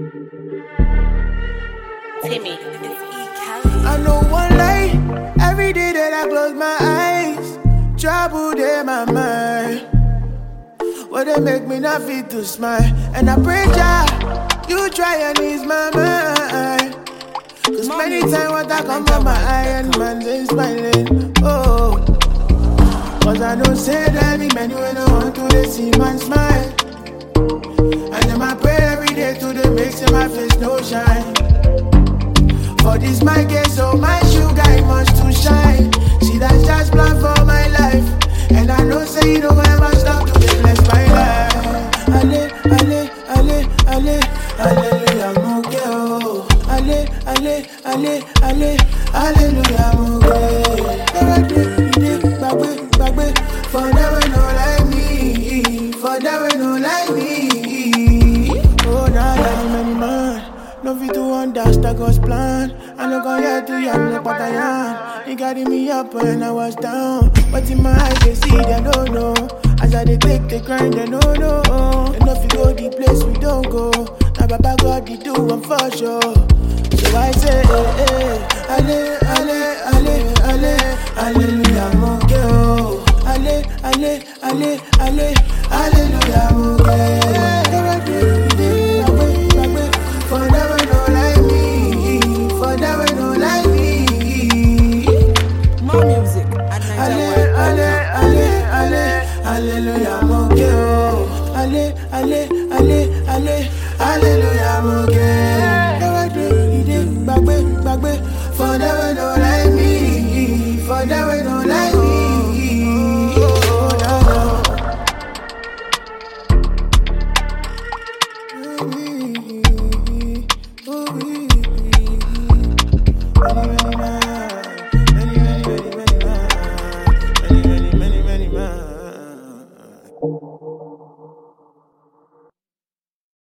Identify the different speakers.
Speaker 1: Timmy.
Speaker 2: I know one lie. Every day that I close my eyes, trouble in my mind. What they make me not feel to smile. And I pray Jah, you try and ease my mind. Cause many times what I come from my eye and man they smiling. Oh, cause I don't say that be many when I want to they see man smile. And then I pray every day to the make say my face no shine. For this my case, so my sugar it must to shine. See that's just plan for my life. And I know say you don't ever stop to be blessed my life. Ale, ale, ale, ale, hallelujah, I'm okay, oh. Ale, ale, ale, ale, hallelujah, I'm okay. For them we no like me, for them we no like me. Oh, now like many man. No fit to understand God's plan. I no go here to young like what I am. He carry me up when I was down. But in my eyes they see they don't know. As I they take the grind they don't know. They no fit go the place we don't go. Now Baba God they do one for sure. So I say ale, ale, ale, ale, hallelujah, I'm okay, oh. Ale, ale, ale, ale, hallelujah, I'm okay. For them we no like me, for them we no like me.
Speaker 1: More music at
Speaker 2: Ale, ale, ale, ale, hallelujah, I'm okay, oh. Ale, ale, ale, ale, hallelujah, I'm okay. For them we no like me, for them we no like me. Oh, no.